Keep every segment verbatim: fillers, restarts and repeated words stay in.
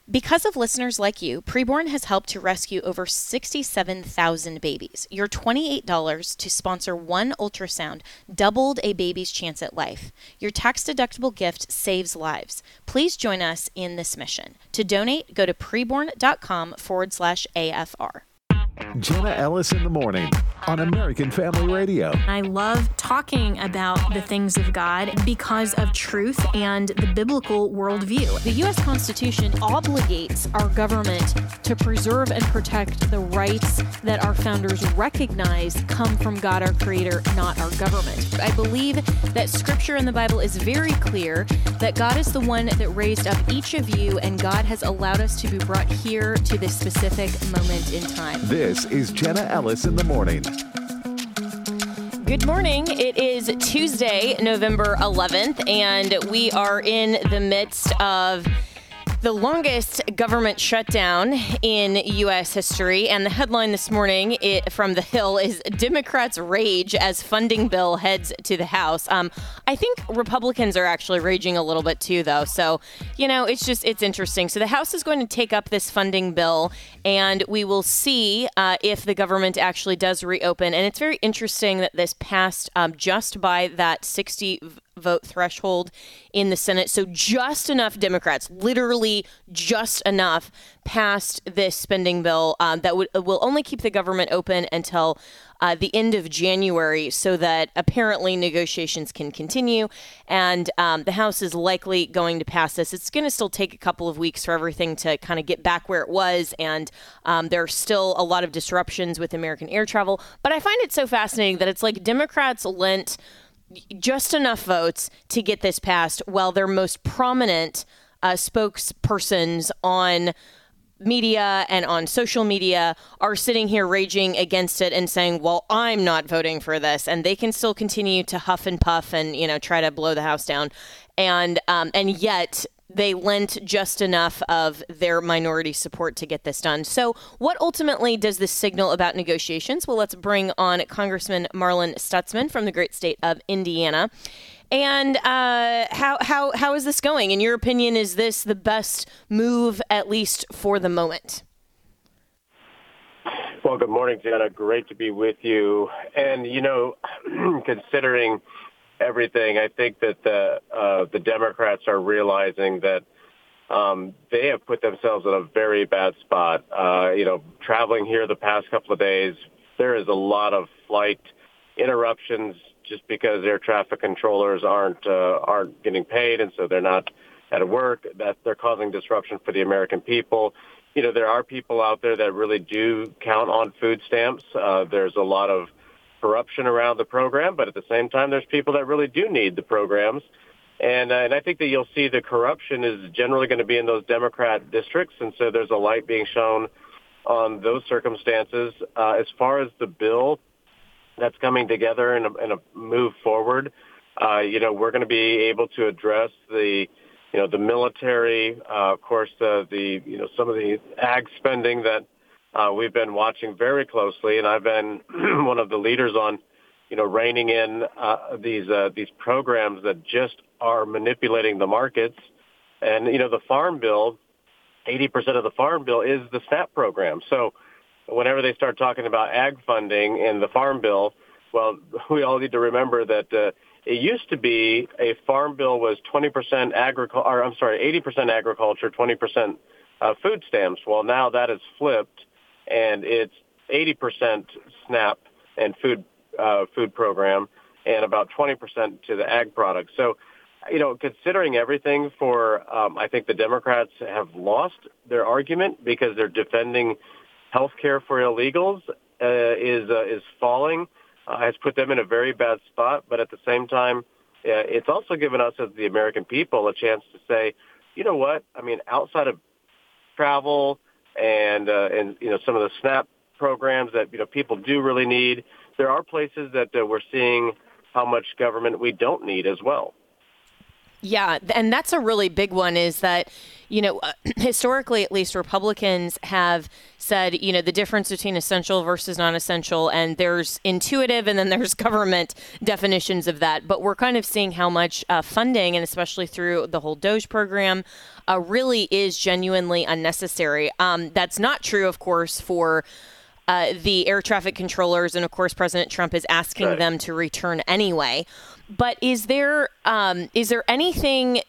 Because of listeners like you, Preborn has helped to rescue over sixty-seven thousand babies. Your twenty-eight dollars to sponsor one ultrasound doubled a baby's chance at life. Your tax-deductible gift saves lives. Please join us in this mission. To donate, go to preborn.com forward slash AFR. Jenna Ellis in the morning on American Family Radio. I love talking about the things of God because of truth and the biblical worldview. The U S Constitution obligates our government to preserve and protect the rights that our founders recognize come from God, our creator, not our government. I believe that scripture in the Bible is very clear that God is the one that raised up each of you, and God has allowed us to be brought here to this specific moment in time. This is Jenna Ellis in the morning. Good morning. It is Tuesday, November eleventh, and we are in the midst of the longest government shutdown in U S history. And the headline this morning it, from The Hill is Democrats rage as funding bill heads to the House. Um, I think Republicans are actually raging a little bit too, though. So, you know, it's just it's interesting. So the House is going to take up this funding bill, and we will see uh, if the government actually does reopen. And it's very interesting that this passed um, just by that sixty vote threshold in the Senate. So just enough Democrats, literally just enough, passed this spending bill um, that would will only keep the government open until uh, the end of January, so that apparently negotiations can continue. And um, the House is likely going to pass this. It's going to still take a couple of weeks for everything to kind of get back where it was. And um, there are still a lot of disruptions with American air travel. But I find it so fascinating that it's like Democrats lent just enough votes to get this passed, while their most prominent uh, spokespersons on media and on social media are sitting here raging against it and saying, well, I'm not voting for this. And they can still continue to huff and puff and, you know, try to blow the House down. And um, and yet they lent just enough of their minority support to get this done. So what ultimately does this signal about negotiations? Well, let's bring on Congressman Marlin Stutzman from the great state of Indiana. And uh, how how how is this going? In your opinion, is this the best move, at least for the moment? Well, good morning, Jenna. Great to be with you. And, you know, considering everything, I think that the uh, the Democrats are realizing that um, they have put themselves in a very bad spot. Uh, you know, traveling here the past couple of days, there is a lot of flight interruptions just because air traffic controllers aren't uh, aren't getting paid, and so they're not at work. That they're causing disruption for the American people. You know, there are people out there that really do count on food stamps. Uh, there's a lot of corruption around the program, but at the same time, there's people that really do need the programs. And, uh, and I think that you'll see the corruption is generally going to be in those Democrat districts, and so there's a light being shown on those circumstances. Uh, as far as the bill that's coming together and a, and a move forward, uh, you know, we're going to be able to address the, you know, the military, uh, of course, the, the, you know, some of the ag spending that Uh, we've been watching very closely, and I've been one of the leaders on, you know, reining in uh, these uh, these programs that just are manipulating the markets. And, you know, the Farm Bill, eighty percent of the Farm Bill is the SNAP program. So whenever they start talking about ag funding in the Farm Bill, well, we all need to remember that uh, it used to be a Farm Bill was twenty percent agriculture, or I'm sorry, eighty percent agriculture, twenty percent uh, food stamps. Well, now that is flipped, and it's eighty percent SNAP and food uh, food program, and about twenty percent to the ag products. So, you know, considering everything for, um, I think the Democrats have lost their argument because they're defending health care for illegals uh, is uh, is falling, uh, has put them in a very bad spot. But at the same time, uh, it's also given us as the American people a chance to say, you know what, I mean, outside of travel and uh, and you know some of the SNAP programs that you know people do really need, there are places that uh, we're seeing how much government we don't need as well. Yeah, and that's a really big one is that, you know, historically, at least Republicans have said, you know, the difference between essential versus non-essential, and there's intuitive and then there's government definitions of that. But we're kind of seeing how much uh, funding, and especially through the whole DOGE program, uh, really is genuinely unnecessary. Um, that's not true, of course, for uh, the air traffic controllers. And of course, President Trump is asking right. them to return anyway. But is there um, is there anything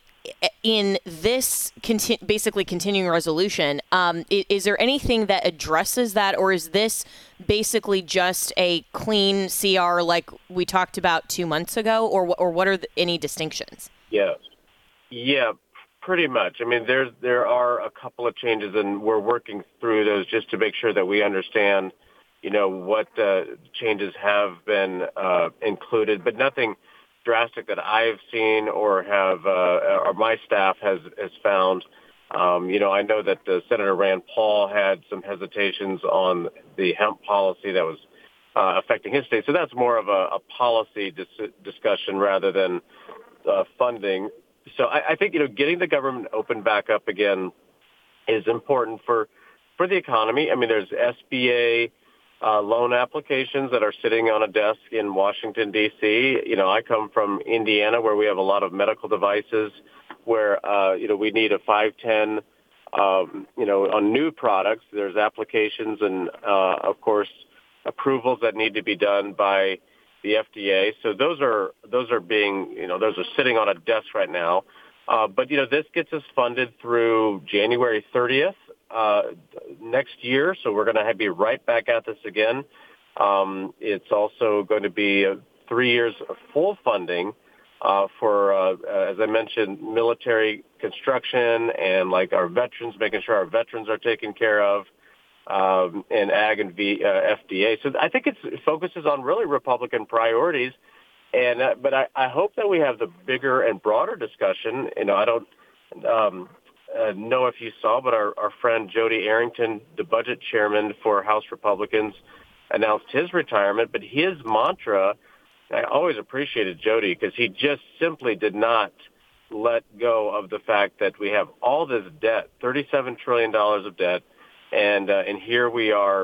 in this conti- basically continuing resolution? Um, is, is there anything that addresses that, or is this basically just a clean C R like we talked about two months ago, or or what are the, any distinctions? Yeah, yeah, pretty much. I mean, there's there are a couple of changes, and we're working through those just to make sure that we understand, you know, what uh, changes have been uh, included, but nothing drastic that I've seen or have uh, or my staff has has found. Um, you know, I know that uh, Senator Rand Paul had some hesitations on the hemp policy that was uh, affecting his state. So that's more of a, a policy dis- discussion rather than uh, funding. So I, I think, you know, getting the government open back up again is important for for the economy. I mean, there's S B A Uh, loan applications that are sitting on a desk in Washington, D C. You know, I come from Indiana, where we have a lot of medical devices where, uh, you know, we need a five ten, um, you know, on new products. There's applications and, uh, of course, approvals that need to be done by the F D A. So those are those are being, you know, those are sitting on a desk right now. Uh, but, you know, this gets us funded through January thirtieth. Uh, next year, so we're going to be right back at this again. Um, it's also going to be uh, three years of full funding uh, for, uh, as I mentioned, military construction and like our veterans, making sure our veterans are taken care of, um, and ag and v, uh, F D A. So I think it's, it focuses on really Republican priorities, and uh, but I, I hope that we have the bigger and broader discussion. You know, I don't. Um, Uh, know if you saw, but our, our friend Jody Arrington, the budget chairman for House Republicans, announced his retirement. But his mantra, I always appreciated Jody because he just simply did not let go of the fact that we have all this debt, thirty-seven trillion dollars of debt, and uh, and here we are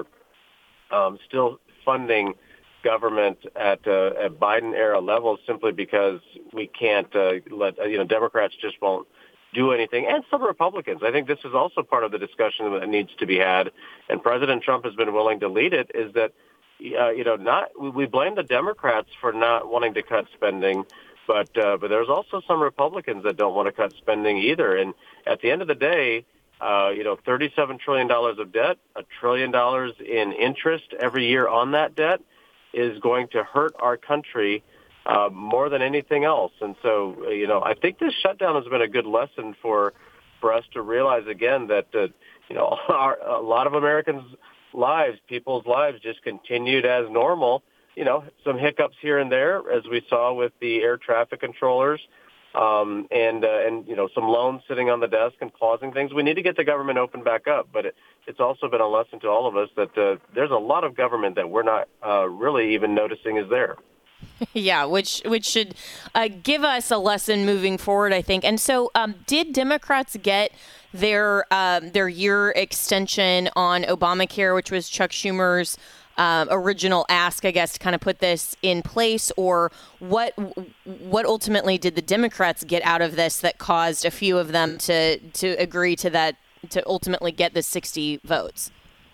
um, still funding government at, uh, at Biden-era levels simply because we can't uh, let, you know, Democrats just won't do anything, and some Republicans. I think this is also part of the discussion that needs to be had, and President Trump has been willing to lead it, is that, uh, you know, not we blame the Democrats for not wanting to cut spending, but uh, but there's also some Republicans that don't want to cut spending either. And at the end of the day, uh, you know, thirty-seven trillion dollars of debt, a trillion dollars in interest every year on that debt is going to hurt our country Uh, more than anything else. And so, uh, you know, I think this shutdown has been a good lesson for for us to realize again that, uh, you know, our, a lot of Americans' lives, people's lives just continued as normal. You know, some hiccups here and there, as we saw with the air traffic controllers, um, and, uh, and, you know, some loans sitting on the desk and pausing things. We need to get the government open back up. But it, it's also been a lesson to all of us that uh, there's a lot of government that we're not uh, really even noticing is there. Yeah, which which should uh, give us a lesson moving forward, I think. And so, um, did Democrats get their um, their year extension on Obamacare, which was Chuck Schumer's uh, original ask, I guess, to kind of put this in place, or what what ultimately did the Democrats get out of this that caused a few of them to to agree to that, to ultimately get the sixty votes?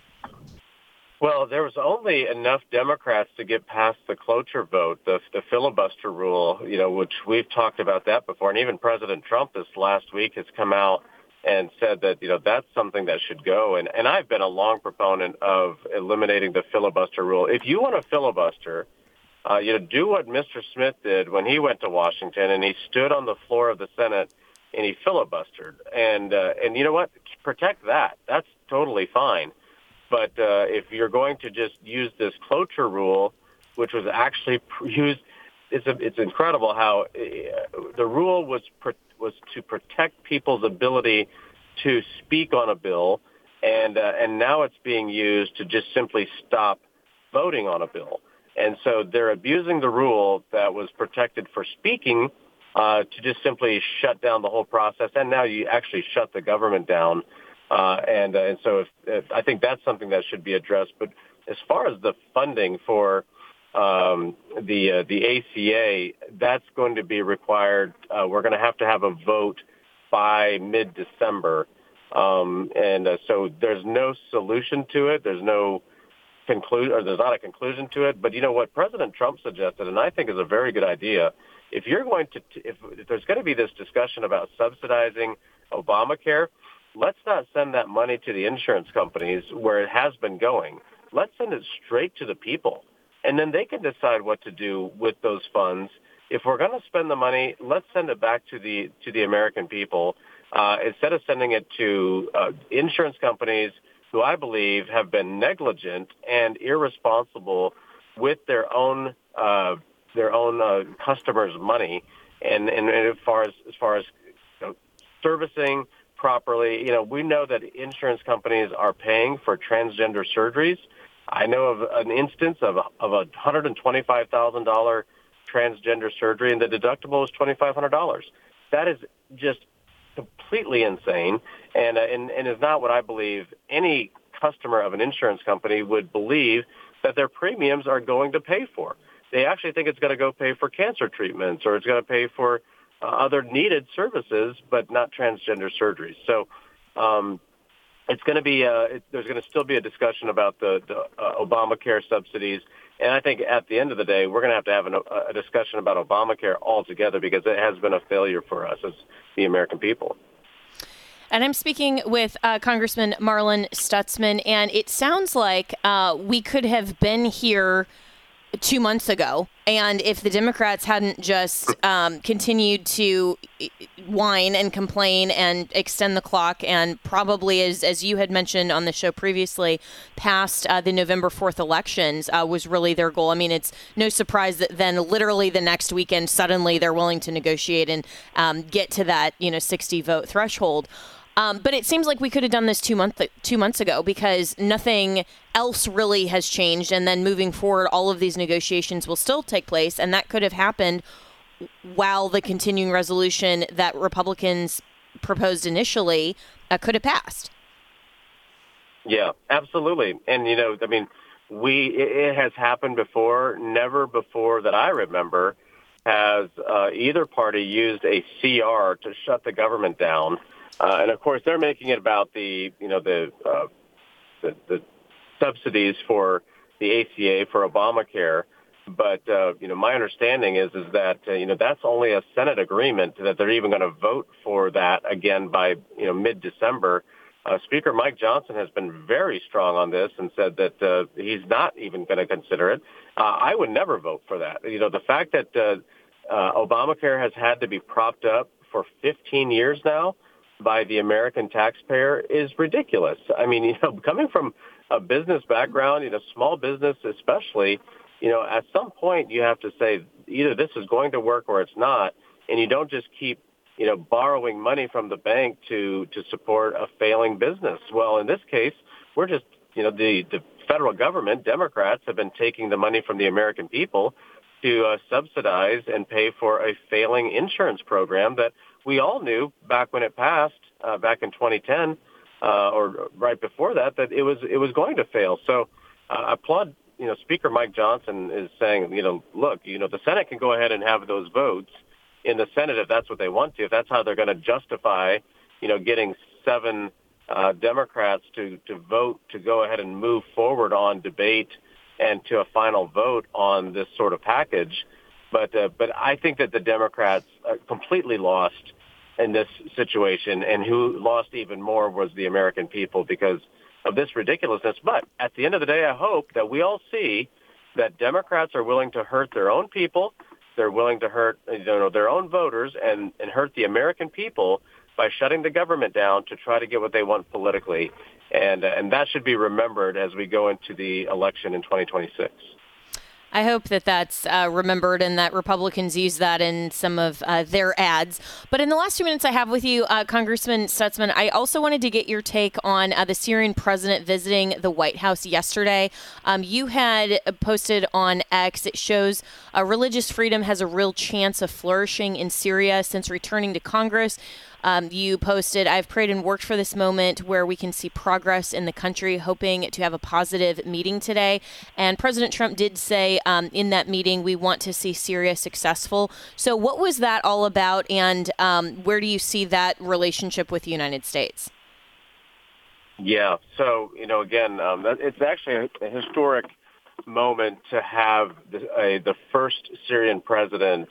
Well, there was only enough Democrats to get past the cloture vote, the, the filibuster rule, you know, which we've talked about that before. And even President Trump this last week has come out and said that, you know, that's something that should go. And, and I've been a long proponent of eliminating the filibuster rule. If you want a filibuster, uh, you know, do what Mister Smith did when he went to Washington and he stood on the floor of the Senate and he filibustered. And, uh, and you know what? Protect that. That's totally fine. But uh, if you're going to just use this cloture rule, which was actually used, it's a, it's incredible how uh, the rule was pr- was to protect people's ability to speak on a bill, and uh, and now it's being used to just simply stop voting on a bill. And so they're abusing the rule that was protected for speaking uh, to just simply shut down the whole process. And now you actually shut the government down. Uh, and, uh, and so if, if, I think that's something that should be addressed. But as far as the funding for um, the uh, the A C A, that's going to be required. Uh, we're going to have to have a vote by mid-December. Um, and uh, so there's no solution to it. There's no conclude, or there's not a conclusion to it. But you know what President Trump suggested, and I think is a very good idea. If you're going to, if, if there's going to be this discussion about subsidizing Obamacare, let's not send that money to the insurance companies where it has been going. Let's send it straight to the people, and then they can decide what to do with those funds. If we're going to spend the money, let's send it back to the to the American people uh, instead of sending it to uh, insurance companies who I believe have been negligent and irresponsible with their own uh, their own uh, customers' money, and, and, and as far as as far as you know, servicing properly. You know, we know that insurance companies are paying for transgender surgeries. I know of an instance of a, of a one hundred twenty-five thousand dollars transgender surgery, and the deductible is twenty-five hundred dollars. That is just completely insane, and, uh, and and is not what I believe any customer of an insurance company would believe that their premiums are going to pay for. They actually think it's going to go pay for cancer treatments, or it's going to pay for uh, other needed services, but not transgender surgeries. So um, it's going to be uh, it, there's going to still be a discussion about the, the uh, Obamacare subsidies. And I think at the end of the day, we're going to have to have an, a discussion about Obamacare altogether, because it has been a failure for us as the American people. And I'm speaking with uh, Congressman Marlin Stutzman, and it sounds like uh, we could have been here two months ago. And if the Democrats hadn't just um, continued to whine and complain and extend the clock, and probably, as as you had mentioned on the show previously, past uh, the November fourth elections uh, was really their goal. I mean, it's no surprise that then literally the next weekend, suddenly they're willing to negotiate and um, get to that, you know, sixty vote threshold. Um, but it seems like we could have done this two month two months ago, because nothing else really has changed. And then moving forward, all of these negotiations will still take place, and that could have happened while the continuing resolution that Republicans proposed initially uh, could have passed. Yeah, absolutely. And, you know, I mean, we it has happened before. Never before that I remember has uh, either party used a C R to shut the government down. Uh, and of course, they're making it about the, you know, the, uh, the the subsidies for the A C A for Obamacare. But uh, you know, my understanding is is that uh, you know that's only a Senate agreement, that they're even going to vote for that again by you know mid-December. Uh, Speaker Mike Johnson has been very strong on this and said that uh, he's not even going to consider it. Uh, I would never vote for that. You know, the fact that uh, uh, Obamacare has had to be propped up for fifteen years now by the American taxpayer is ridiculous. I mean, you know, coming from a business background, you know, small business especially, you know, at some point you have to say either this is going to work or it's not, and you don't just keep, you know, borrowing money from the bank to to support a failing business. Well, in this case, we're just, you know, the, the federal government, Democrats, have been taking the money from the American people to uh, subsidize and pay for a failing insurance program that we all knew back when it passed, uh, back in twenty ten, uh, or right before that, that it was it was going to fail. So uh, I applaud, you know, Speaker Mike Johnson is saying, you know, look, you know, the Senate can go ahead and have those votes in the Senate if that's what they want to, if that's how they're going to justify, you know, getting seven uh, Democrats to, to vote to go ahead and move forward on debate and to a final vote on this sort of package. But uh, but I think that the Democrats are completely lost in this situation, and who lost even more was the American people because of this ridiculousness. But at the end of the day, I hope that we all see that Democrats are willing to hurt their own people, they're willing to hurt you know their own voters, and, and hurt the American people by shutting the government down to try to get what they want politically. And uh, and that should be remembered as we go into the election in twenty twenty-six. I hope that that's uh, remembered and that Republicans use that in some of uh, their ads. But in the last few minutes I have with you, uh, Congressman Stutzman, I also wanted to get your take on uh, the Syrian president visiting the White House yesterday. Um, you had posted on X, it shows uh, religious freedom has a real chance of flourishing in Syria since returning to Congress. Um, you posted, I've prayed and worked for this moment where we can see progress in the country, hoping to have a positive meeting today. And President Trump did say um, in that meeting, we want to see Syria successful. So what was that all about? And um, where do you see that relationship with the United States? Yeah. So, you know, again, um, it's actually a, a historic moment to have the, a, the first Syrian president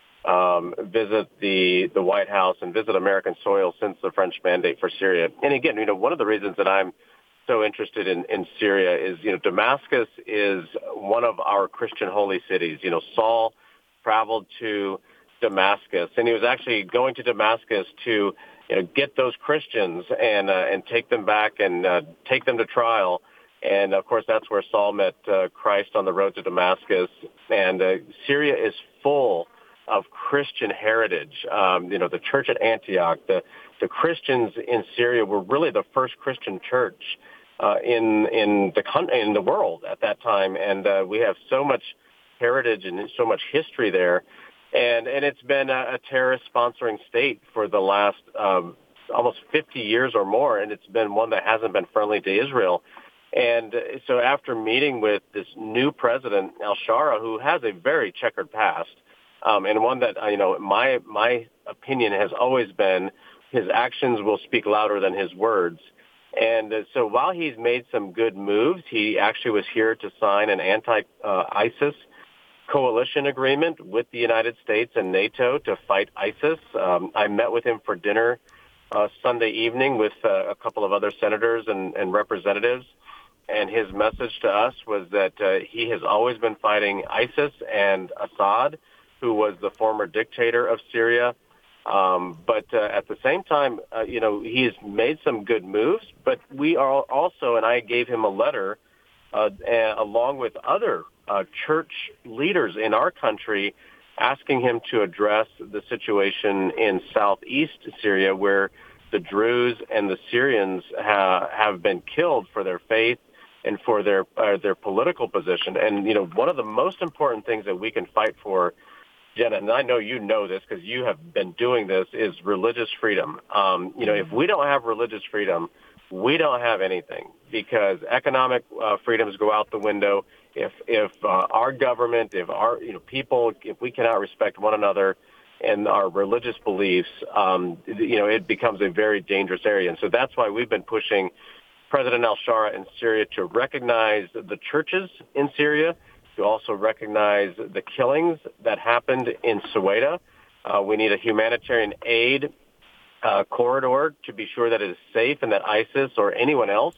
Um, visit the, the White House and visit American soil since the French mandate for Syria. And again, you know, one of the reasons that I'm so interested in, in Syria is, you know, Damascus is one of our Christian holy cities. You know, Saul traveled to Damascus, and he was actually going to Damascus to, you know, get those Christians and uh, and take them back and uh, take them to trial. And of course, that's where Saul met uh, Christ on the road to Damascus. And uh, Syria is full of Christian heritage. Um, you know, the church at Antioch, the, the Christians in Syria were really the first Christian church uh, in in the in the world at that time, and uh, we have so much heritage and so much history there, and and it's been a, a terrorist sponsoring state for the last um, almost fifty years or more, and it's been one that hasn't been friendly to Israel. And so, after meeting with this new president, al-Shara, who has a very checkered past. Um, and one that, you know, my my opinion has always been his actions will speak louder than his words. And uh, so while he's made some good moves, he actually was here to sign an anti-ISIS coalition agreement with the United States and NATO to fight ISIS. Um, I met with him for dinner uh, Sunday evening with uh, a couple of other senators and, and representatives. And his message to us was that uh, he has always been fighting ISIS and Assad, who was the former dictator of Syria. Um, but uh, at the same time, uh, you know, he's made some good moves. But we are also, and I gave him a letter uh, a- along with other uh, church leaders in our country asking him to address the situation in southeast Syria where the Druze and the Syrians ha- have been killed for their faith and for their uh, their political position. And, you know, one of the most important things that we can fight for, Jenna, and I know you know this because you have been doing this, is religious freedom. Um, you know, if we don't have religious freedom, we don't have anything because economic uh, freedoms go out the window. If if uh, our government, if our you know people, if we cannot respect one another and our religious beliefs, um, you know, it becomes a very dangerous area. And so that's why we've been pushing President al-Shara in Syria to recognize the churches in Syria, to also recognize the killings that happened in Suwaida. Uh, we need a humanitarian aid uh, corridor to be sure that it is safe and that ISIS or anyone else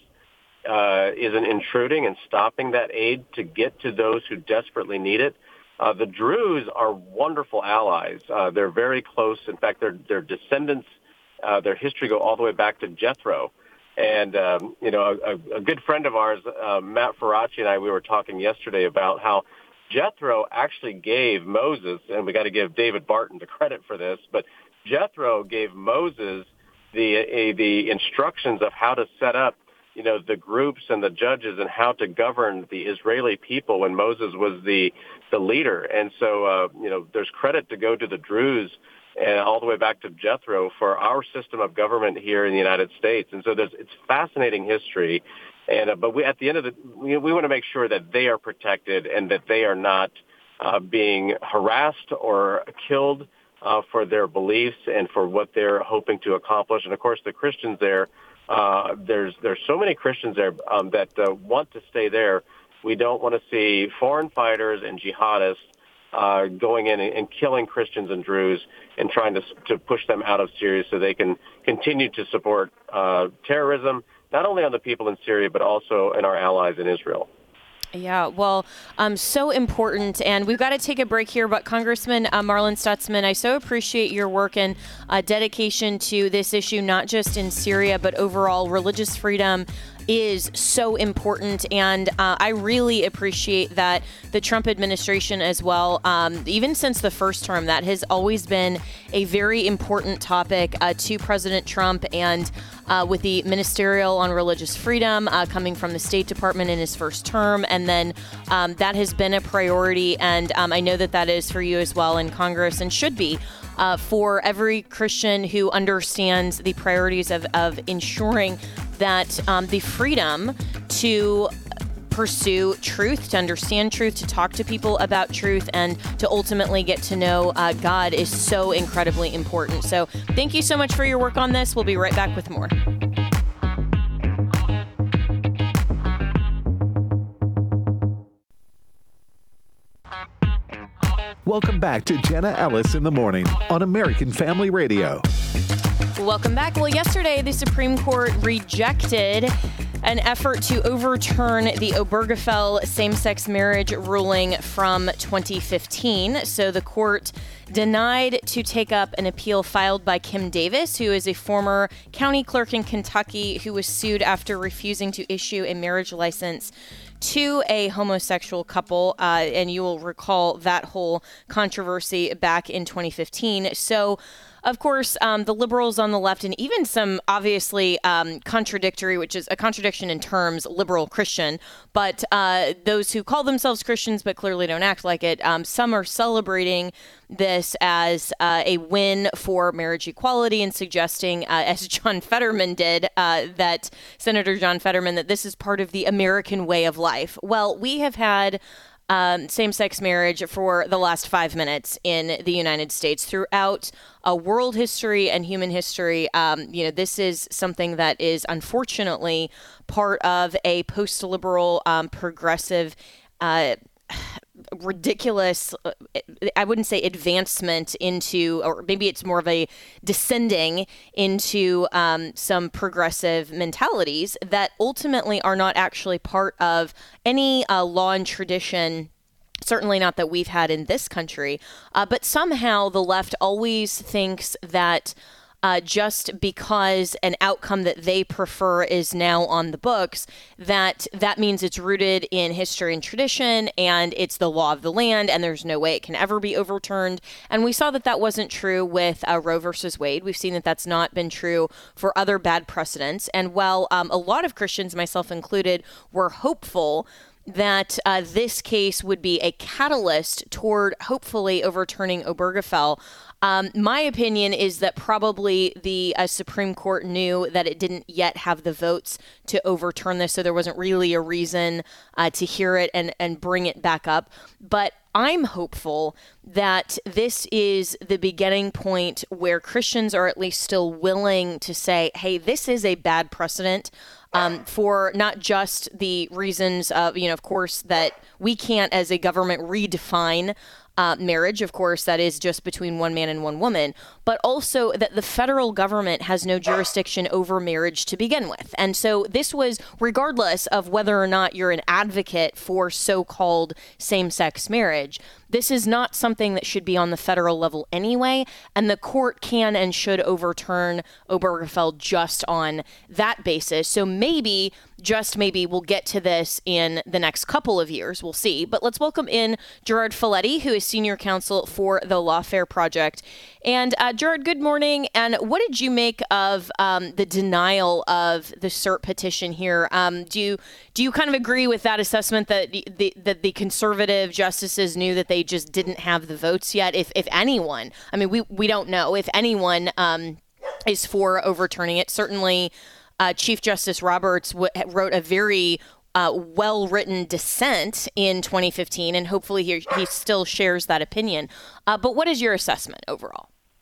uh, isn't intruding and stopping that aid to get to those who desperately need it. Uh, the Druze are wonderful allies. Uh, they're very close. In fact, their their descendants, uh, their history go all the way back to Jethro. And, um, you know, a, a good friend of ours, uh, Matt Faraci, and I, we were talking yesterday about how Jethro actually gave Moses, and we got to give David Barton the credit for this, but Jethro gave Moses the uh, the instructions of how to set up, you know, the groups and the judges and how to govern the Israeli people when Moses was the the leader. And so, uh, you know, there's credit to go to the Druze and all the way back to Jethro for our system of government here in the United States. And so there's, it's fascinating history. And, uh, but we, at the end of the, we, we want to make sure that they are protected and that they are not uh, being harassed or killed uh, for their beliefs and for what they're hoping to accomplish. And of course, the Christians there, uh, there's, there's so many Christians there um, that uh, want to stay there. We don't want to see foreign fighters and jihadists Uh, going in and, and killing Christians and Druze and trying to to push them out of Syria so they can continue to support uh, terrorism, not only on the people in Syria, but also in our allies in Israel. Yeah, well, um, so important. And we've got to take a break here. But Congressman uh, Marlin Stutzman, I so appreciate your work and uh, dedication to this issue, not just in Syria, but overall religious freedom is so important. And uh, I really appreciate that the Trump administration as well, um, even since the first term, that has always been a very important topic uh, to President Trump. And uh, with the ministerial on religious freedom uh, coming from the State Department in his first term, and then um, that has been a priority. And um, I know that that is for you as well in Congress, and should be uh, for every Christian who understands the priorities of, of ensuring that um, the freedom to pursue truth, to understand truth, to talk to people about truth, and to ultimately get to know uh, God is so incredibly important. So thank you so much for your work on this. We'll be right back with more. Welcome back to Jenna Ellis in the Morning on American Family Radio. Welcome back. Well, yesterday, the Supreme Court rejected an effort to overturn the Obergefell same-sex marriage ruling from twenty fifteen. So the court denied to take up an appeal filed by Kim Davis, who is a former county clerk in Kentucky who was sued after refusing to issue a marriage license to a homosexual couple. Uh, and you will recall that whole controversy back in twenty fifteen. So of course, um, the liberals on the left, and even some obviously um, contradictory, which is a contradiction in terms, liberal Christian, but uh, those who call themselves Christians but clearly don't act like it, um, some are celebrating this as uh, a win for marriage equality and suggesting, uh, as John Fetterman did, uh, that Senator John Fetterman, that this is part of the American way of life. Well, we have had Um, same-sex marriage for the last five minutes in the United States. Throughout uh, world history and human history, um, you know, this is something that is unfortunately part of a post-liberal, um, progressive, uh, ridiculous, I wouldn't say advancement into, or maybe it's more of a descending into um, some progressive mentalities that ultimately are not actually part of any uh, law and tradition, certainly not that we've had in this country. Uh, but somehow the left always thinks that Uh, just because an outcome that they prefer is now on the books, that that means it's rooted in history and tradition, and it's the law of the land, and there's no way it can ever be overturned. And we saw that that wasn't true with uh, Roe versus Wade. We've seen that that's not been true for other bad precedents. And while um, a lot of Christians, myself included, were hopeful that uh, this case would be a catalyst toward hopefully overturning Obergefell, Um, my opinion is that probably the uh, Supreme Court knew that it didn't yet have the votes to overturn this, so there wasn't really a reason uh, to hear it and, and bring it back up. But I'm hopeful that this is the beginning point where Christians are at least still willing to say, hey, this is a bad precedent. Um, for not just the reasons of, you know, of course, that we can't as a government redefine Uh, marriage, of course, that is just between one man and one woman, but also that the federal government has no jurisdiction over marriage to begin with. And so this was, regardless of whether or not you're an advocate for so-called same-sex marriage, this is not something that should be on the federal level anyway, and the court can and should overturn Obergefell just on that basis. So maybe, just maybe, we'll get to this in the next couple of years. We'll see. But let's welcome in Gerard Filitti, who is senior counsel for the Lawfare Project. And uh, Gerard, good morning. And what did you make of um, the denial of the cert petition here? Um, do you do you kind of agree with that assessment that the, the that the conservative justices knew that they just didn't have the votes yet? If if anyone, I mean, we we don't know if anyone um, is for overturning it. Certainly, uh, Chief Justice Roberts w- wrote a very Uh, well-written dissent in twenty fifteen, and hopefully he, he still shares that opinion. Uh, but what is your assessment overall?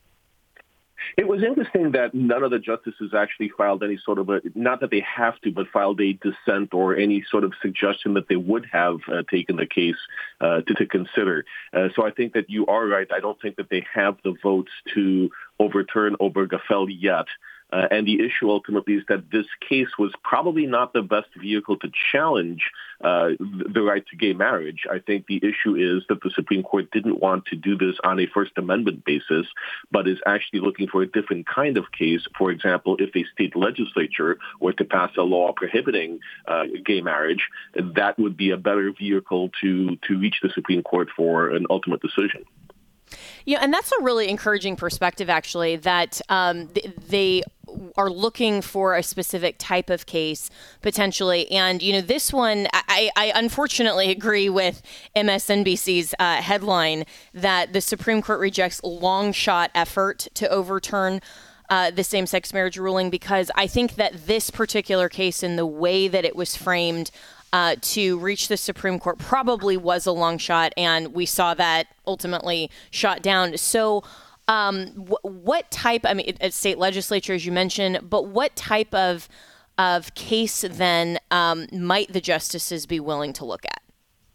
It was interesting that none of the justices actually filed any sort of a, not that they have to, but filed a dissent or any sort of suggestion that they would have uh, taken the case uh, to, to consider. Uh, so I think that you are right. I don't think that they have the votes to overturn Obergefell yet. Uh, and the issue ultimately is that this case was probably not the best vehicle to challenge uh, the right to gay marriage. I think the issue is that the Supreme Court didn't want to do this on a First Amendment basis, but is actually looking for a different kind of case. For example, if a state legislature were to pass a law prohibiting uh, gay marriage, that would be a better vehicle to, to reach the Supreme Court for an ultimate decision. Yeah, and that's a really encouraging perspective, actually, that um, th- they are looking for a specific type of case potentially. And, you know, this one, I, I unfortunately agree with M S N B C's uh, headline that the Supreme Court rejects long shot effort to overturn Uh, the same-sex marriage ruling, because I think that this particular case and the way that it was framed uh, to reach the Supreme Court probably was a long shot, and we saw that ultimately shot down. So um, w- what type, I mean, a state legislature, as you mentioned, but what type of, of case then um, might the justices be willing to look at?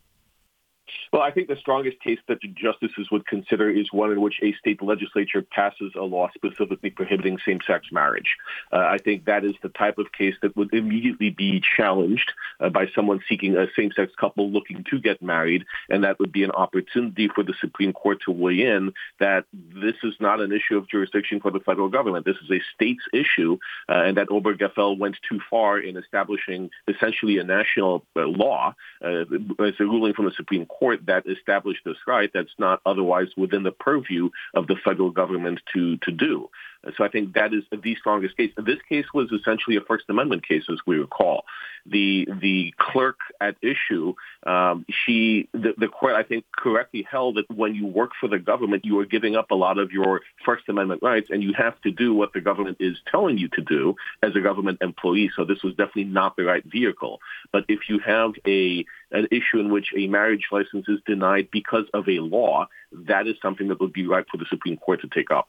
Well, I think the strongest case that the justices would consider is one in which a state legislature passes a law specifically prohibiting same-sex marriage. Uh, I think that is the type of case that would immediately be challenged uh, by someone seeking a same-sex couple looking to get married, and that would be an opportunity for the Supreme Court to weigh in that this is not an issue of jurisdiction for the federal government. This is a state's issue, uh, and that Obergefell went too far in establishing essentially a national uh, law uh, as a ruling from the Supreme Court that established this right that's not otherwise within the purview of the federal government to, to do. So I think that is the strongest case. This case was essentially a First Amendment case, as we recall. The the clerk at issue, um, she the, the court, I think, correctly held that when you work for the government, you are giving up a lot of your First Amendment rights, and you have to do what the government is telling you to do as a government employee. So this was definitely not the right vehicle. But if you have a an issue in which a marriage license is denied because of a law, that is something that would be right for the Supreme Court to take up.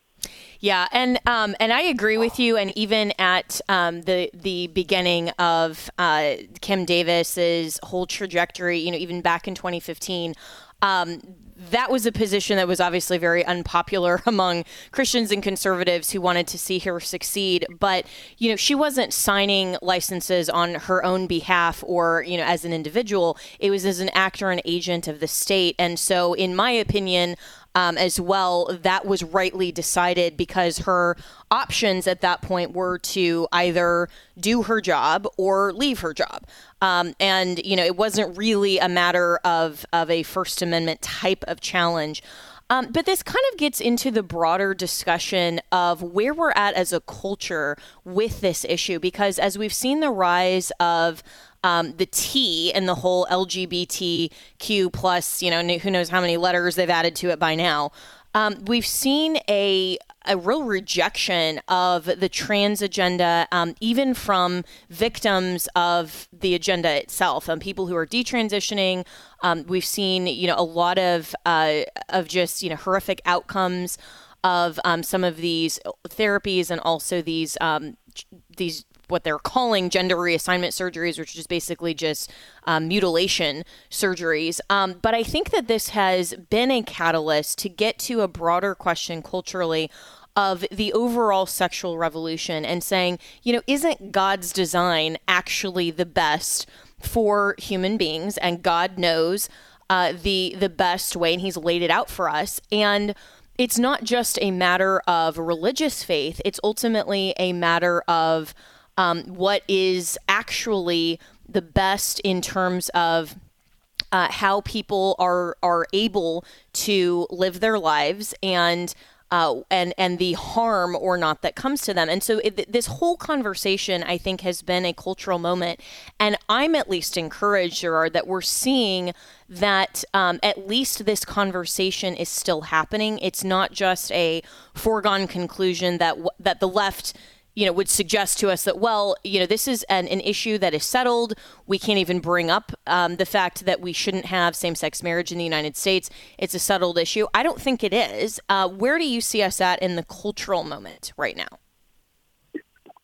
Yeah, and um, and I agree with you. And even at um, the the beginning of uh, Kim Davis's whole trajectory, you know, even back in twenty fifteen, um, that was a position that was obviously very unpopular among Christians and conservatives who wanted to see her succeed. But, you know, she wasn't signing licenses on her own behalf or, you know, as an individual. It was as an actor and agent of the state. And so, in my opinion, Um, as well, that was rightly decided because her options at that point were to either do her job or leave her job. Um, and, you know, it wasn't really a matter of, of a First Amendment type of challenge. Um, but this kind of gets into the broader discussion of where we're at as a culture with this issue, because as we've seen the rise of um, the T and the whole L G B T Q plus, you know, who knows how many letters they've added to it by now, um, we've seen a a real rejection of the trans agenda, um, even from victims of the agenda itself, um, people who are detransitioning. Um, we've seen, you know, a lot of uh, of just, you know, horrific outcomes of um, some of these therapies and also these um, these what they're calling gender reassignment surgeries, which is basically just um, mutilation surgeries. Um, but I think that this has been a catalyst to get to a broader question culturally of the overall sexual revolution and saying, you know, isn't God's design actually the best for human beings? And God knows uh, the the best way, and he's laid it out for us. And it's not just a matter of religious faith. It's ultimately a matter of um, what is actually the best in terms of uh, how people are are able to live their lives and Uh, and and the harm or not that comes to them. And so it, this whole conversation, I think, has been a cultural moment. And I'm at least encouraged, Gerard, that we're seeing that um, at least this conversation is still happening. It's not just a foregone conclusion that w- that the left, you know, would suggest to us that, well, you know, this is an, an issue that is settled. We can't even bring up um, the fact that we shouldn't have same-sex marriage in the United States. It's a settled issue. I don't think it is. Uh, where do you see us at in the cultural moment right now?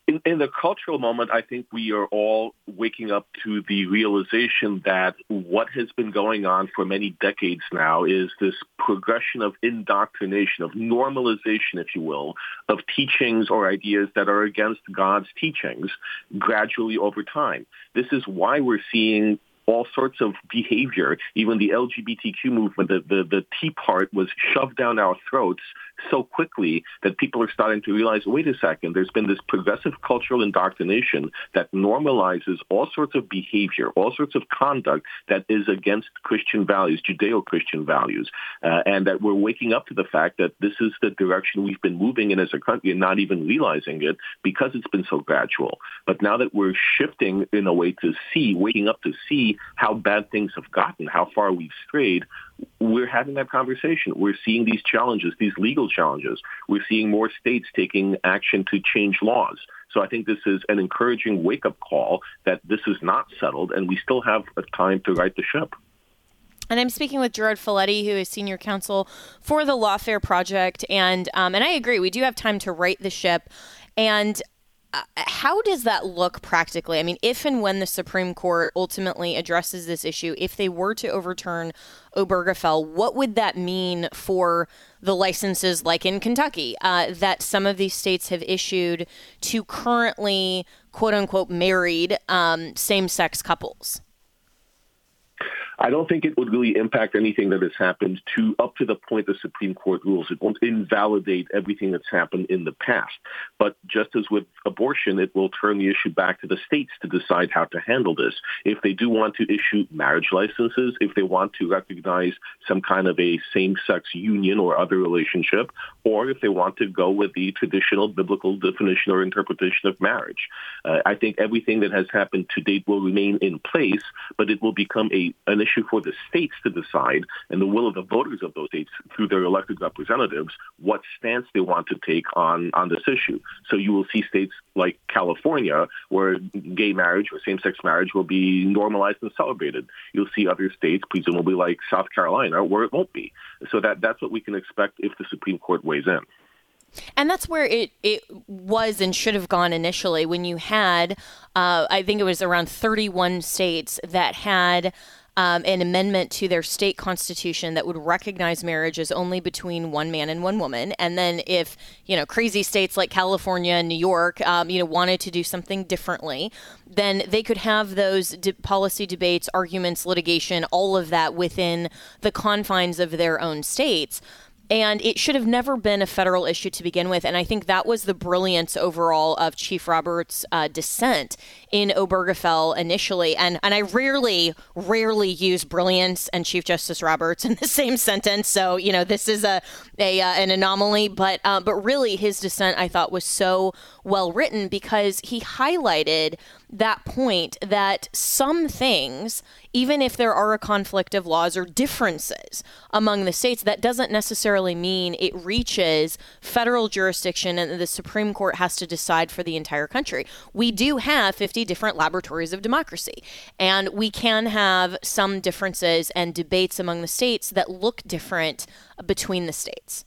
In, in the cultural moment, I think we are all waking up to the realization that what has been going on for many decades now is this progression of indoctrination, of normalization, if you will, of teachings or ideas that are against God's teachings gradually over time. This is why we're seeing all sorts of behavior. Even the L G B T Q movement, the, the, the T part was shoved down our throats so quickly that people are starting to realize, wait a second, there's been this progressive cultural indoctrination that normalizes all sorts of behavior, all sorts of conduct that is against Christian values, Judeo-Christian values, uh, and that we're waking up to the fact that this is the direction we've been moving in as a country and not even realizing it because it's been so gradual. But now that we're shifting in a way to see, waking up to see how bad things have gotten, how far we've strayed, we're having that conversation. We're seeing these challenges, these legal challenges. We're seeing more states taking action to change laws. So I think this is an encouraging wake-up call that this is not settled, and we still have a time to right the ship. And I'm speaking with Gerard Folletti, who is senior counsel for the Lawfare Project. And um, and I agree, we do have time to right the ship. And Uh, how does that look practically? I mean, if and when the Supreme Court ultimately addresses this issue, if they were to overturn Obergefell, what would that mean for the licenses like in Kentucky uh, that some of these states have issued to currently, quote unquote, married um, same-sex couples? I don't think it would really impact anything that has happened to up to the point the Supreme Court rules. It won't invalidate everything that's happened in the past. But just as with abortion, it will turn the issue back to the states to decide how to handle this. If they do want to issue marriage licenses, if they want to recognize some kind of a same-sex union or other relationship, or if they want to go with the traditional biblical definition or interpretation of marriage. Uh, I think everything that has happened to date will remain in place, but it will become a an issue for the states to decide, and the will of the voters of those states through their elected representatives, what stance they want to take on, on this issue. So you will see states like California where gay marriage or same-sex marriage will be normalized and celebrated. You'll see other states, presumably like South Carolina, where it won't be. So that that's what we can expect if the Supreme Court weighs in. And that's where it, it was and should have gone initially when you had, uh, I think it was around thirty-one states that had um, an amendment to their state constitution that would recognize marriage as only between one man and one woman. And then if, you know, crazy states like California and New York, um, you know, wanted to do something differently, then they could have those de- policy debates, arguments, litigation, all of that within the confines of their own states. And it should have never been a federal issue to begin with. And I think that was the brilliance overall of Chief Roberts' uh, dissent in Obergefell initially. And and I rarely, rarely use brilliance and Chief Justice Roberts in the same sentence. So, you know, this is a, a uh, an anomaly. But uh, but really, his dissent, I thought, was so well written because he highlighted that point that some things, even if there are a conflict of laws or differences among the states, that doesn't necessarily mean it reaches federal jurisdiction and the Supreme Court has to decide for the entire country. We do have fifty different laboratories of democracy, and we can have some differences and debates among the states that look different between the states.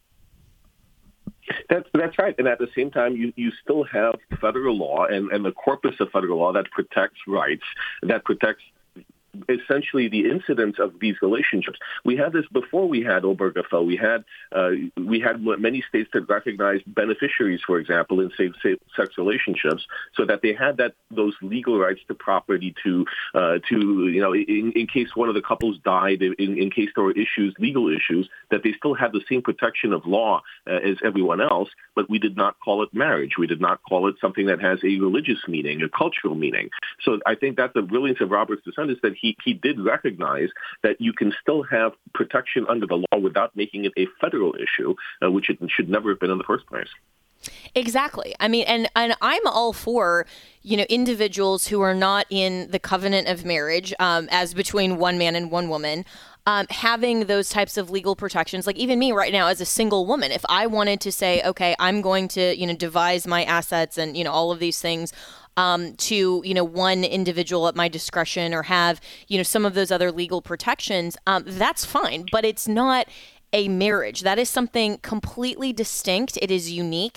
That's that's right. And at the same time, you, you still have federal law and, and the corpus of federal law that protects rights, that protects essentially the incidence of these relationships. We had this before we had Obergefell. We had uh, we had many states that recognized beneficiaries, for example, in same-sex relationships, so that they had that those legal rights to property to uh, to you know in, in case one of the couples died, in, in case there were issues, legal issues, that they still had the same protection of law uh, as everyone else. But we did not call it marriage. We did not call it something that has a religious meaning, a cultural meaning. So I think that's the brilliance of Roberts' dissent, is that he He did recognize that you can still have protection under the law without making it a federal issue, uh, which it should never have been in the first place. Exactly. I mean, and, and I'm all for, you know, individuals who are not in the covenant of marriage um, as between one man and one woman, um, having those types of legal protections. Like even me right now as a single woman, if I wanted to say, okay, I'm going to, you know, devise my assets and, you know, all of these things Um, to, you know, one individual at my discretion or have, you know, some of those other legal protections, um, that's fine. But it's not a marriage. That is something completely distinct. It is unique.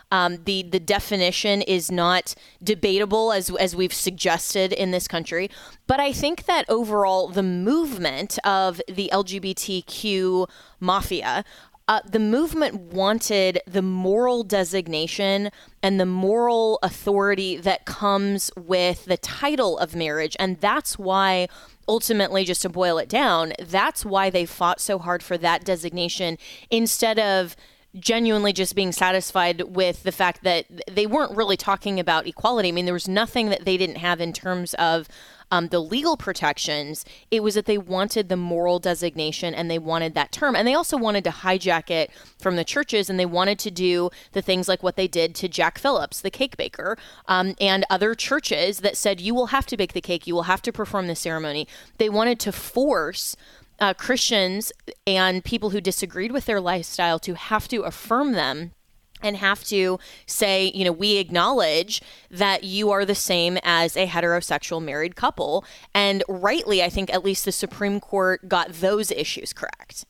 Um, the the definition is not debatable as as we've suggested in this country. But I think that overall the movement of the L G B T Q mafia, Uh, the movement wanted the moral designation and the moral authority that comes with the title of marriage. And that's why, ultimately, just to boil it down, that's why they fought so hard for that designation instead of genuinely just being satisfied with the fact that they weren't really talking about equality. I mean, there was nothing that they didn't have in terms of Um, the legal protections. It was that they wanted the moral designation and they wanted that term. And they also wanted to hijack it from the churches, and they wanted to do the things like what they did to Jack Phillips, the cake baker, um, and other churches that said, you will have to bake the cake, you will have to perform the ceremony. They wanted to force uh, Christians and people who disagreed with their lifestyle to have to affirm them and have to say, you know, we acknowledge that you are the same as a heterosexual married couple. And rightly, I think at least the Supreme Court got those issues correct.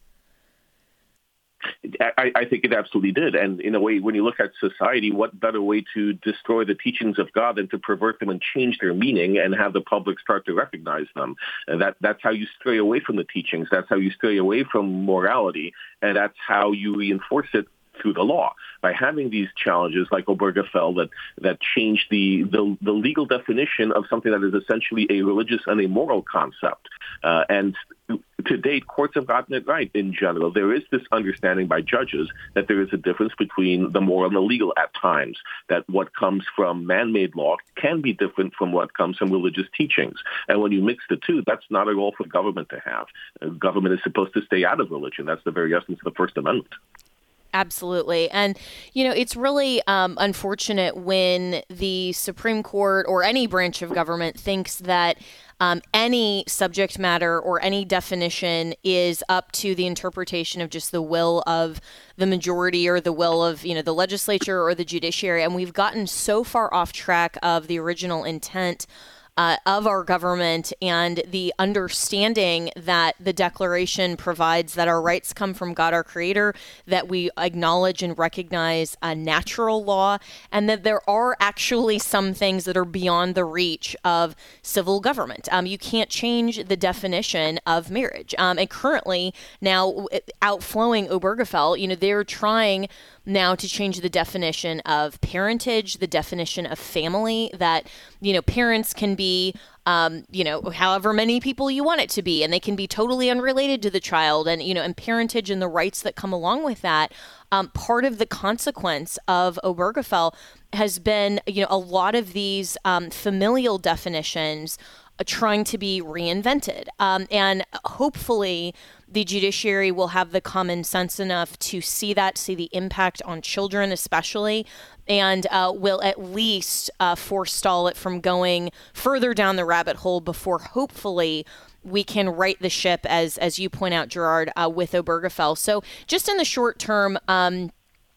I, I think it absolutely did. And in a way, when you look at society, what better way to destroy the teachings of God than to pervert them and change their meaning and have the public start to recognize them? And that that's how you stray away from the teachings. That's how you stray away from morality. And that's how you reinforce it through the law, by having these challenges like Obergefell that that change the, the the legal definition of something that is essentially a religious and a moral concept. Uh, and to date, courts have gotten it right in general. There is this understanding by judges that there is a difference between the moral and the legal at times, that what comes from man-made law can be different from what comes from religious teachings. And when you mix the two, that's not a role for government to have. Uh, government is supposed to stay out of religion. That's the very essence of the First Amendment. Absolutely. And, you know, it's really um, unfortunate when the Supreme Court or any branch of government thinks that um, any subject matter or any definition is up to the interpretation of just the will of the majority or the will of, you know, the legislature or the judiciary. And we've gotten so far off track of the original intent Uh, of our government and the understanding that the Declaration provides that our rights come from God, our Creator, that we acknowledge and recognize a natural law, and that there are actually some things that are beyond the reach of civil government. Um, you can't change the definition of marriage. Um, and currently now, outflowing Obergefell, you know, they're trying now to change the definition of parentage, the definition of family, that, you know, parents can be, um, you know, however many people you want it to be, and they can be totally unrelated to the child, and, you know, and parentage and the rights that come along with that. Um, part of the consequence of Obergefell has been, you know, a lot of these um, familial definitions trying to be reinvented. Um, and hopefully the judiciary will have the common sense enough to see that, see the impact on children especially, and uh, will at least uh, forestall it from going further down the rabbit hole before hopefully we can right the ship, as as you point out, Gerard, uh, with Obergefell. So just in the short term, um,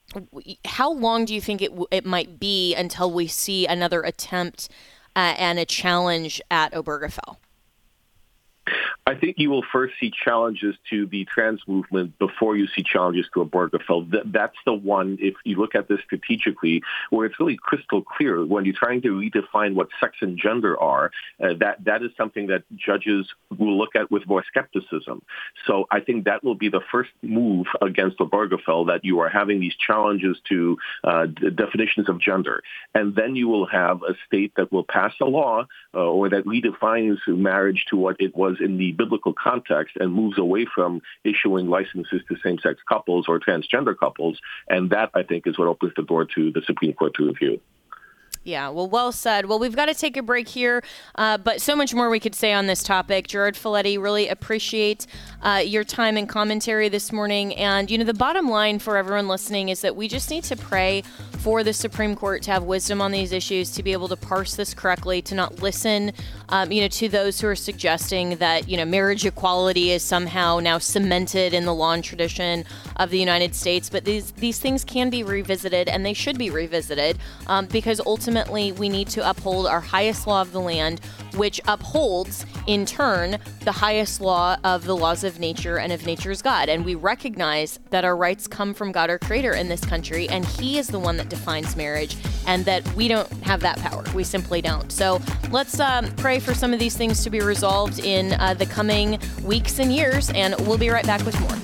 how long do you think it w- it might be until we see another attempt uh, and a challenge at Obergefell? I think you will first see challenges to the trans movement before you see challenges to Obergefell. Th- that's the one, if you look at this strategically, where it's really crystal clear when you're trying to redefine what sex and gender are. Uh, that that is something that judges will look at with more skepticism. So I think that will be the first move against Obergefell, that you are having these challenges to uh, d- definitions of gender. And then you will have a state that will pass a law uh, or that redefines marriage to what it was in the biblical context and moves away from issuing licenses to same-sex couples or transgender couples. And that, I think, is what opens the door to the Supreme Court to review. Yeah, well, well said. Well, we've got to take a break here, uh, but so much more we could say on this topic. Gerard Filitti, really appreciate uh, your time and commentary this morning. And, you know, the bottom line for everyone listening is that we just need to pray for the Supreme Court to have wisdom on these issues, to be able to parse this correctly, to not listen, um, you know, to those who are suggesting that, you know, marriage equality is somehow now cemented in the law and tradition of the United States. But these, these things can be revisited, and they should be revisited, um, because ultimately Ultimately, we need to uphold our highest law of the land, which upholds, in turn, the highest law of the laws of nature and of nature's God. And we recognize that our rights come from God, our creator in this country, and he is the one that defines marriage, and that we don't have that power. We simply don't. So let's um, pray for some of these things to be resolved in uh, the coming weeks and years, and we'll be right back with more.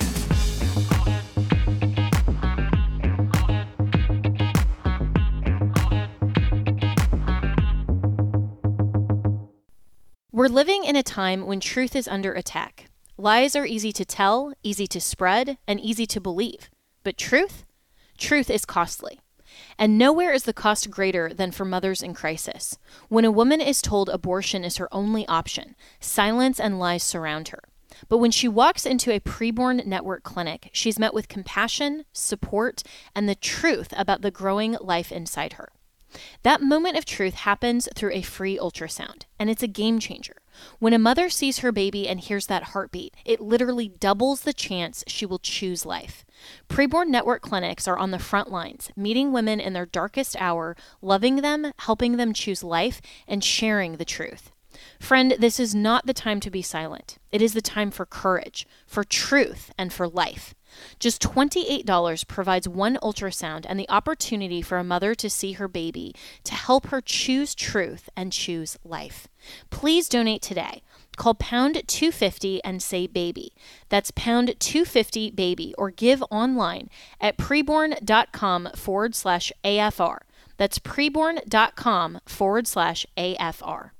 We're living in a time when truth is under attack. Lies are easy to tell, easy to spread, and easy to believe. But truth? Truth is costly. And nowhere is the cost greater than for mothers in crisis. When a woman is told abortion is her only option, silence and lies surround her. But when she walks into a preborn network clinic, she's met with compassion, support, and the truth about the growing life inside her. That moment of truth happens through a free ultrasound, and it's a game changer. When a mother sees her baby and hears that heartbeat, it literally doubles the chance she will choose life. Preborn network clinics are on the front lines, meeting women in their darkest hour, loving them, helping them choose life, and sharing the truth. Friend, this is not the time to be silent. It is the time for courage, for truth, and for life. Just twenty-eight dollars provides one ultrasound and the opportunity for a mother to see her baby, to help her choose truth and choose life. Please donate today. Call pound two fifty and say baby. That's pound two fifty baby, or give online at preborn.com forward slash AFR. That's preborn.com forward slash AFR.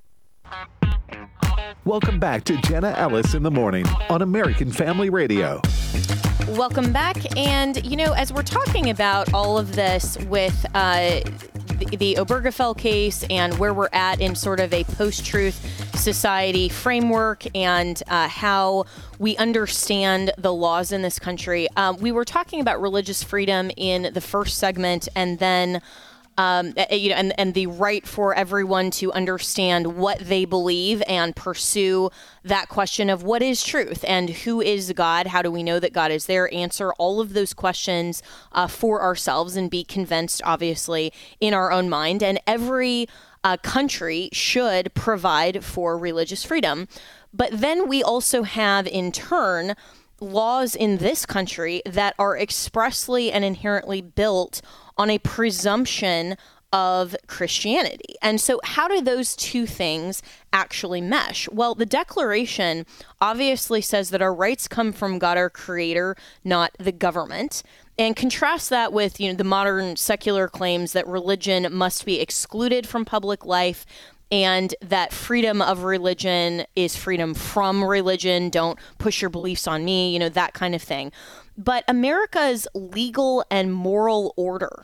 Welcome back to Jenna Ellis in the Morning on American Family Radio. Welcome back. And, you know, as we're talking about all of this with uh, the, the Obergefell case and where we're at in sort of a post-truth society framework and uh, how we understand the laws in this country, um, we were talking about religious freedom in the first segment, and then Um, you know, and, and the right for everyone to understand what they believe and pursue that question of what is truth and who is God, how do we know that God is there, answer all of those questions uh, for ourselves and be convinced, obviously, in our own mind. And every uh, country should provide for religious freedom. But then we also have, in turn, laws in this country that are expressly and inherently built on a presumption of Christianity. And so how do those two things actually mesh? Well, the Declaration obviously says that our rights come from God, our creator, not the government. And contrast that with, you know, the modern secular claims that religion must be excluded from public life, and that freedom of religion is freedom from religion. Don't push your beliefs on me, you know, that kind of thing. But America's legal and moral order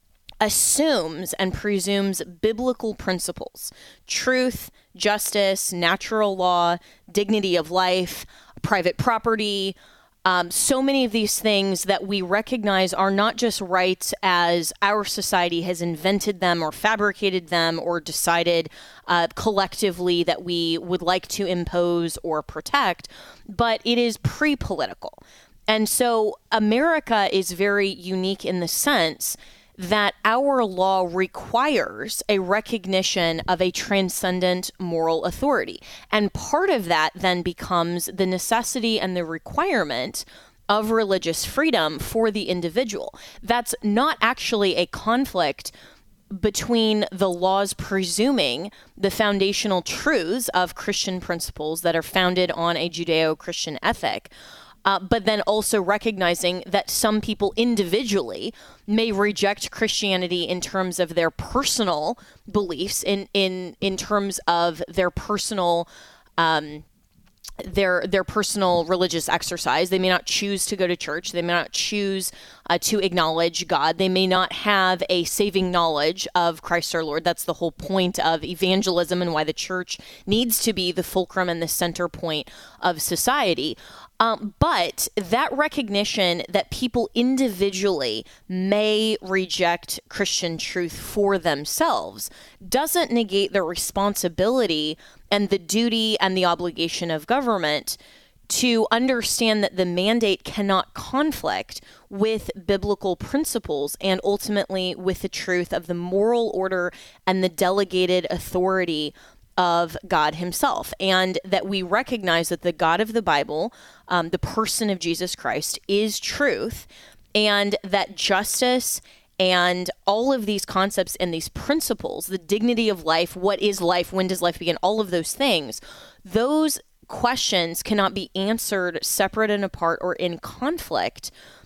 assumes and presumes biblical principles: truth, justice, natural law, dignity of life, private property. Um, so many of these things that we recognize are not just rights as our society has invented them or fabricated them or decided uh, collectively that we would like to impose or protect, but it is pre-political. And so America is very unique in the sense that our law requires a recognition of a transcendent moral authority. And part of that then becomes the necessity and the requirement of religious freedom for the individual. That's not actually a conflict between the laws presuming the foundational truths of Christian principles that are founded on a Judeo-Christian ethic, Uh, but then also recognizing that some people individually may reject Christianity in terms of their personal beliefs, in in in terms of their personal um, their their personal religious exercise. They may not choose to go to church. They may not choose uh, to acknowledge God. They may not have a saving knowledge of Christ our Lord. That's the whole point of evangelism and why the church needs to be the fulcrum and the center point of society. Um, but that recognition that people individually may reject Christian truth for themselves doesn't negate the responsibility and the duty and the obligation of government to understand that the mandate cannot conflict with biblical principles and ultimately with the truth of the moral order and the delegated authority of God himself, and that we recognize that the God of the Bible, um, the person of Jesus Christ, is truth, and that justice and all of these concepts and these principles, the dignity of life, what is life, when does life begin, all of those things, those questions cannot be answered separate and apart or in conflict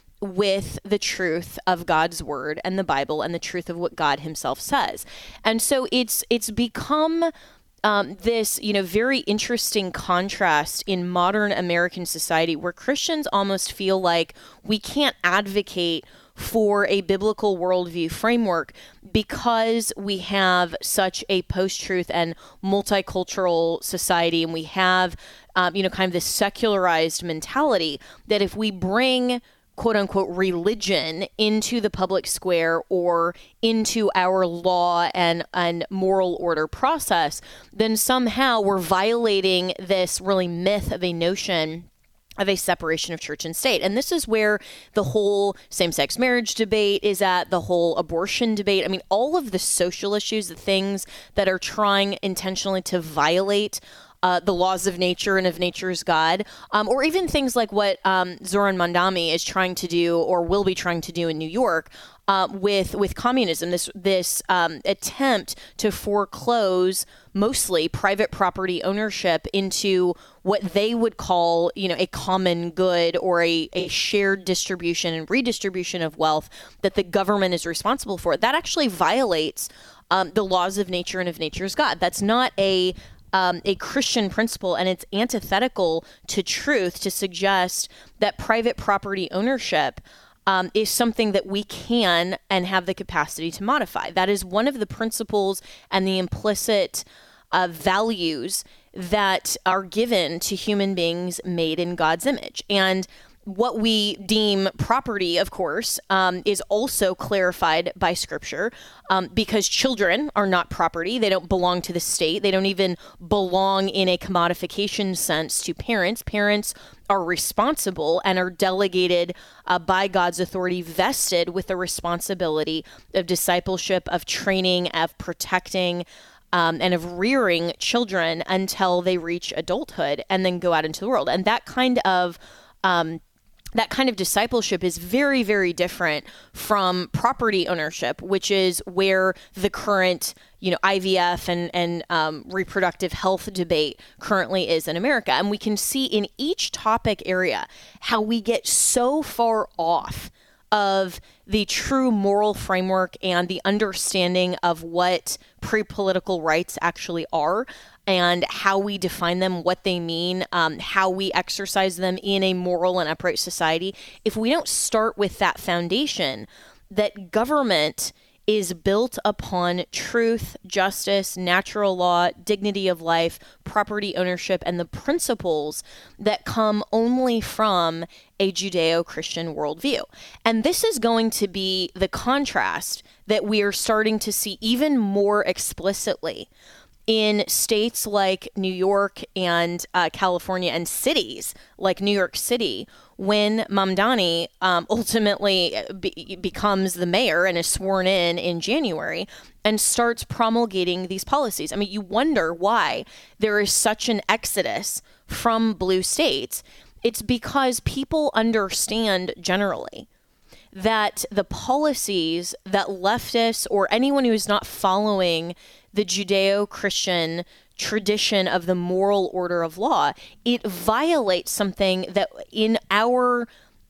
with the truth of God's word and the Bible and the truth of what God himself says. And so it's it's become um, this, you know, very interesting contrast in modern American society where Christians almost feel like we can't advocate for a biblical worldview framework because we have such a post-truth and multicultural society, and we have, um, you know, kind of this secularized mentality that if we bring quote unquote religion into the public square or into our law and, and moral order process, then somehow we're violating this really myth of a notion of a separation of church and state. And this is where the whole same-sex marriage debate is at, the whole abortion debate. I mean, all of the social issues, the things that are trying intentionally to violate Uh, the laws of nature and of nature's God, um, or even things like what um, Zoran Mandami is trying to do or will be trying to do in New York uh, with with communism, this this um, attempt to foreclose mostly private property ownership into what they would call, you know, a common good or a, a shared distribution and redistribution of wealth that the government is responsible for. That actually violates um, the laws of nature and of nature's God. That's not a Um, a Christian principle, and it's antithetical to truth to suggest that private property ownership um, is something that we can and have the capacity to modify. That is one of the principles and the implicit uh, values that are given to human beings made in God's image. And what we deem property, of course, um, is also clarified by Scripture, um, because children are not property. They don't belong to the state. They don't even belong in a commodification sense to parents. Parents are responsible and are delegated uh, by God's authority, vested with the responsibility of discipleship, of training, of protecting, Um, and of rearing children until they reach adulthood and then go out into the world. And that kind of um, that kind of discipleship is very, very different from property ownership, which is where the current, you know, I V F and and um, reproductive health debate currently is in America. And we can see in each topic area how we get so far off of the true moral framework and the understanding of what pre-political rights actually are and how we define them, what they mean, um, how we exercise them in a moral and upright society. If we don't start with that foundation, that government is built upon truth, justice, natural law, dignity of life, property ownership, and the principles that come only from a Judeo-Christian worldview. And this is going to be the contrast that we are starting to see even more explicitly in states like New York and uh, California, and cities like New York City, when Mamdani um, ultimately be- becomes the mayor and is sworn in in January and starts promulgating these policies. I mean, you wonder why there is such an exodus from blue states. It's because people understand generally that the policies that leftists or anyone who is not following the Judeo-Christian tradition of the moral order of law, it violates something that in our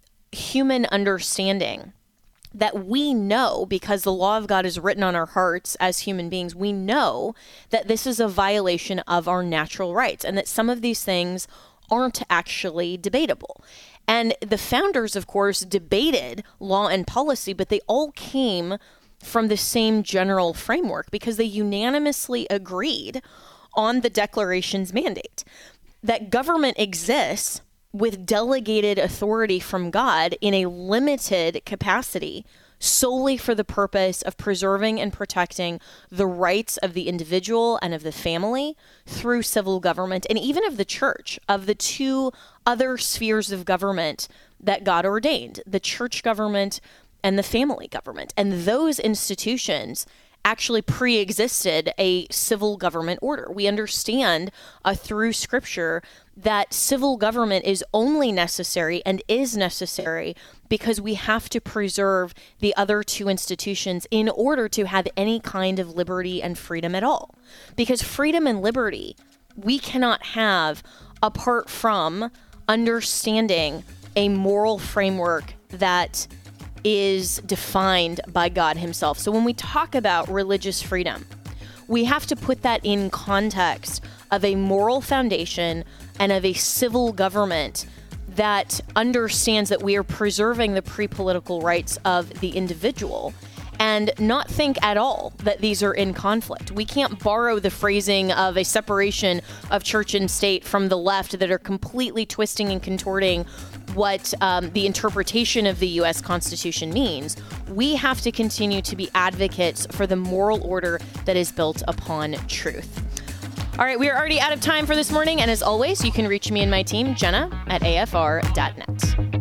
human understanding that we know, because the law of God is written on our hearts as human beings, we know that this is a violation of our natural rights and that some of these things aren't actually debatable. And the founders, of course, debated law and policy, but they all came from the same general framework because they unanimously agreed on the Declaration's mandate that government exists with delegated authority from God in a limited capacity solely for the purpose of preserving and protecting the rights of the individual and of the family through civil government and even of the church, of the two other spheres of government that God ordained, the church government and the family government. And those institutions actually pre-existed a civil government order. We understand uh, through Scripture that civil government is only necessary and is necessary because we have to preserve the other two institutions in order to have any kind of liberty and freedom at all. Because freedom and liberty we cannot have apart from understanding a moral framework that is defined by God himself. So when we talk about religious freedom, we have to put that in context of a moral foundation and of a civil government that understands that we are preserving the pre-political rights of the individual and not think at all that these are in conflict. We can't borrow the phrasing of a separation of church and state from the left that are completely twisting and contorting what um, the interpretation of the U S Constitution means. We have to continue to be advocates for the moral order that is built upon truth. All right, we are already out of time for this morning, and as always, you can reach me and my team, Jenna, at A F R dot net.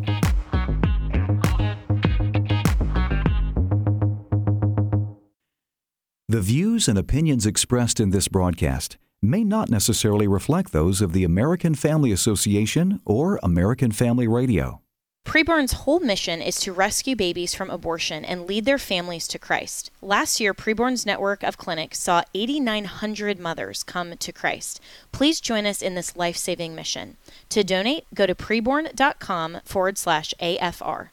The views and opinions expressed in this broadcast may not necessarily reflect those of the American Family Association or American Family Radio. Preborn's whole mission is to rescue babies from abortion and lead their families to Christ. Last year, Preborn's network of clinics saw eight thousand nine hundred mothers come to Christ. Please join us in this life-saving mission. To donate, go to preborn.com forward slash AFR.